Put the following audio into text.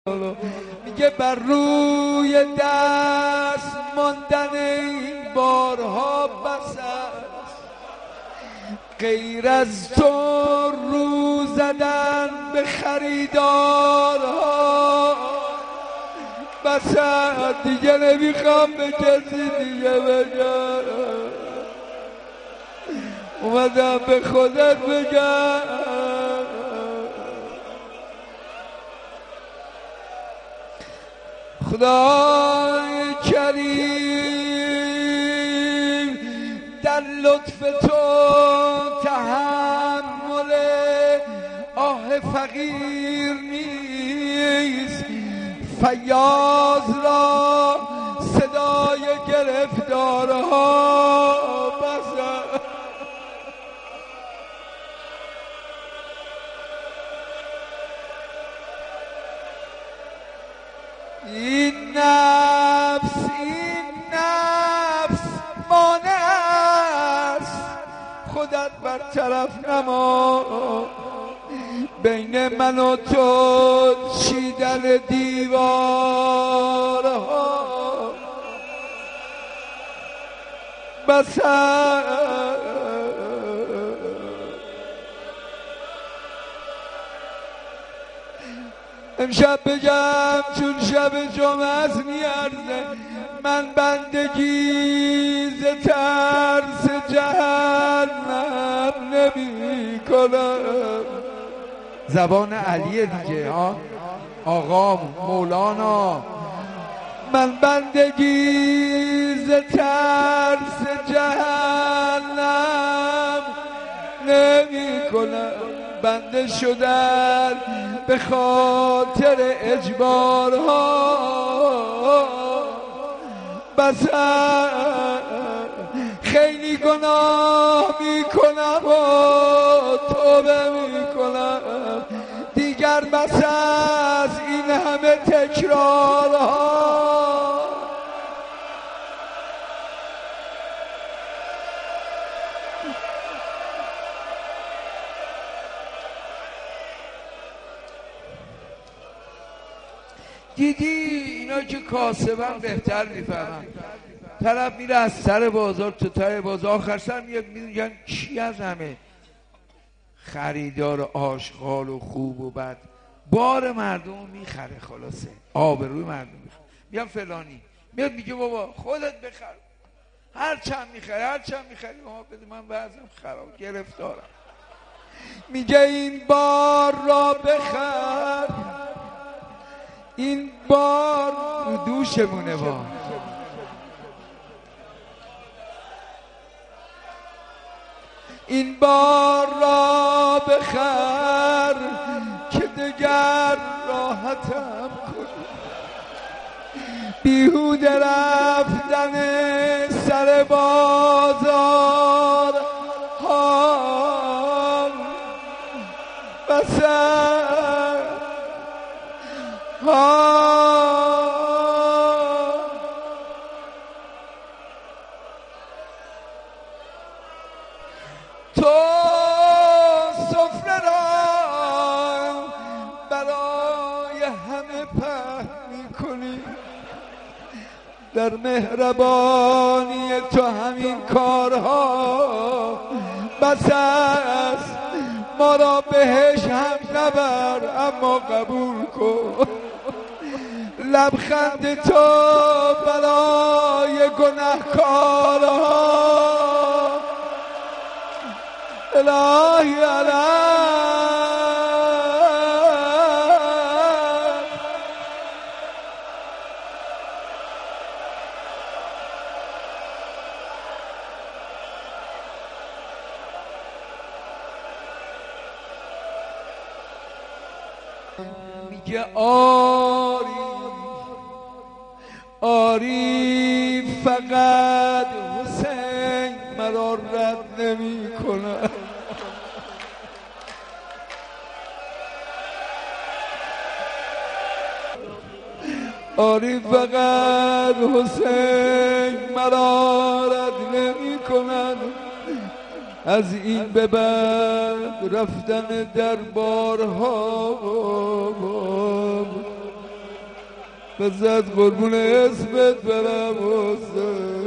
میگه بر روی دست ماندن این بارها بس است، غیر از تو رو زدن به خریدارها بس است. دیگه نمیخوام به کسی دیگه بگم، اومدم به خودت بگم. خدای کریم در لطف تو تحمل آه فقیر نیست، فیاض را صدای گرفتارها بس. این نفس مانع است، خودت برطرف نما. بین من و تو چیدن دیوارها بس. امشب بگم چون شب جمعه است میارزه، من بندگی ز ترس جهنم نمی کنم. زبان علیه دیگه ها، آقا مولانا. من بندگی ز ترس جهنم نمی کنم. بنده شدن به خاطر اجبارها بس. خیلی گناه میکنم و توبه میکنم، دیگر بس از این همه تکرارها. دیدی اینا که کاسبن بهتر میفهمن. طرف میره از سر بازار تا ته بازار، آخر سر میگن کی از همه خریدار آشغال و خوب و بد بار مردم میخره، خلاصه آبروی مردم میخره. میگن فلانی میاد میگه بابا خودت بخر، هر چند میخری ما بده، من بعضم خراب گرفتارم. میگه این بار را بخر، این بار رو دوشمونه با. این بار را بخر که دگر راحتم کن، بیهوده رفتن سر بازار ها بس. تو سفره را برای همه پهن میکنی، در مهربانی تو همین کارها بس است. ما را بهش هم نبر اما قبول کن، لبخند تو برای گناهکارها الهی علم. میگه آری فقط حسین مرا رد نمی کنه. آری فقط حسین مرا رد نمی کند، از این به بعد رفتن در بارها بزد قربون اسمت برم حسین.